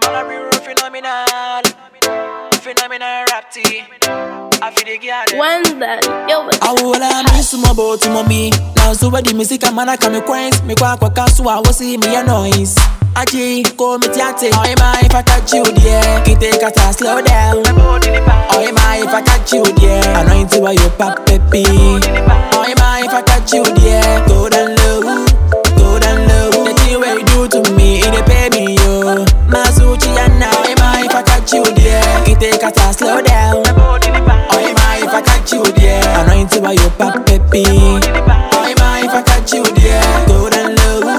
Phenomenal rap team. I feel the girl. When that, I will miss my boat to mommy. Now so what the music man I come coins. Me kwa kasu I was see me a noise. Aji, call me tiate. Oh my if I catch you there. Kite kata slow down. Oh my if I catch you there. I know into why you pop peppy. Oh my if I catch you there. Go down low. The thing where you do to me, it pay me yo. Masuchi and now oh my if I catch you there. Kite kata slow down. Oh my if I catch you there. I know into why you pop peppy. Oh my if I catch you there. Go down low.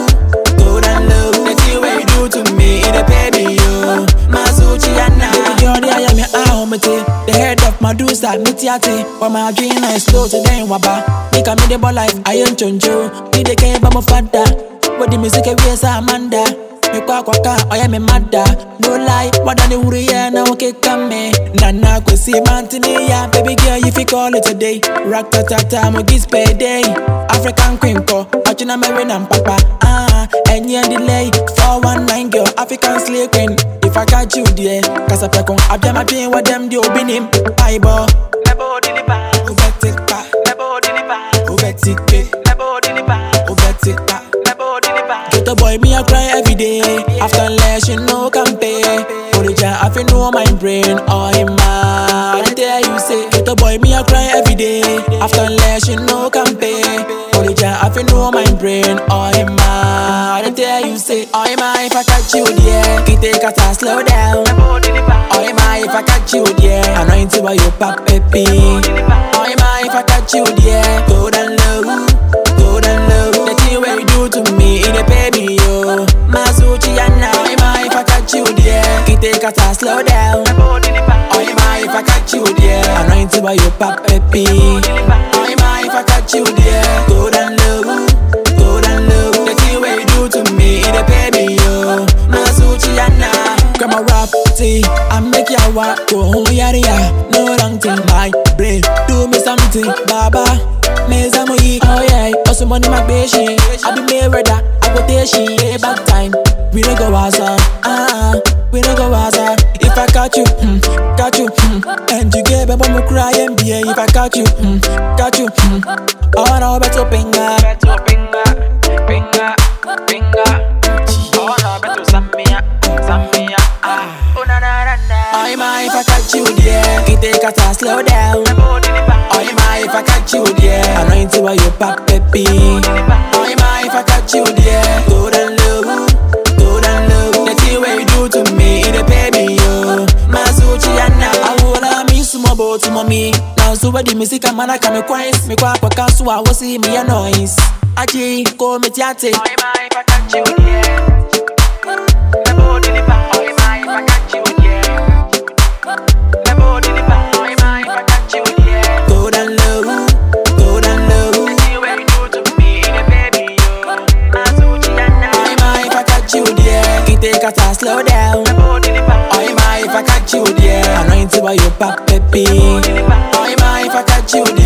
The thing where you do to me, it pay me yo. Masuchi and now baby girl, I am your ahomete. The head of my dudes that me tiate. But my dream is slow today in waba. Make a me the ball life, I ain't chonjo. Me the care about my father. But the music we is Amanda. Me kwa I am a mother. No lie, what than the Uriya now okay come me. Nana go see Mantini, yeah, baby girl, if you call it today. Rock ta mo this payday. African queen ko, Achina Marin and Papa. And yeah delay. 419 girl, African slave queen. If I catch you there, cause I pekon, I've done my pain with them, the obinim. Bible. Nebo dilipa. Ubetika. Nebo dilipa. Ubetike. Nebo dilipa. Ubetika. Nebo dilipa. Get a boy, me I cry every day. After less, you know, can pay. For the jar, I feel know my brain. Oh, I'm mad. I tell you, say, get a boy, me I cry every day. After less, you know, can pay. For the jar, I feel know my brain. Oh, I'm mad. I tell you, say, oh, am I if I catch you there? Kite kata slow down. Nebo dilipa. Oh, am I if I catch you there? I know into why you pop peppy. Oh, am I if I catch you there? Go down low. The thing where you do to me, it pay me yo. Masuchi and now am I if I catch you there? Kite kata slow down. Nebo dilipa. Oh, am I if I catch you there? I know into why you pop peppy. Oh, am I if I catch you there? Go down low. The thing where you do to me, it pay me yo. Masuchi and now come a rap tea. I make ya walk go home yari ya. No wrong thing, my brain do me something, Baba. Meza moi, oh yeah. Also money my patient. I be me brother, I go take she back time. We don't go waza, we don't go waza. If I catch you, and you get back on cry and be if I catch you, I wanna better pinga. Beto pinga. Oh no, beto samia. Oh na na na. Oh my if I catch you there, kite kata slow down. Nebo dilipa. Oh my if I catch you there, I know into why you pop peppy. Oh my if I catch you there, go down low. The thing where you do to me, it pay me yo. Masuchi and now I will miss my boat to mommy. Now so what the music man I come coins. Me kwa kasu I was see me a noise. Aji, call me tiate. Oh my if I catch you there. Nebo dilipa. Oh my if I catch you there. Nebo dilipa. Oh my if I catch you there. Go down low. The thing where you do to me, it pay me yo. Masuchi and now. Oh my if I catch you there, kite kata slow down. Nebo dilipa. Oh my if I catch you there, I know into why you pop peppy. Oh my if I catch you there.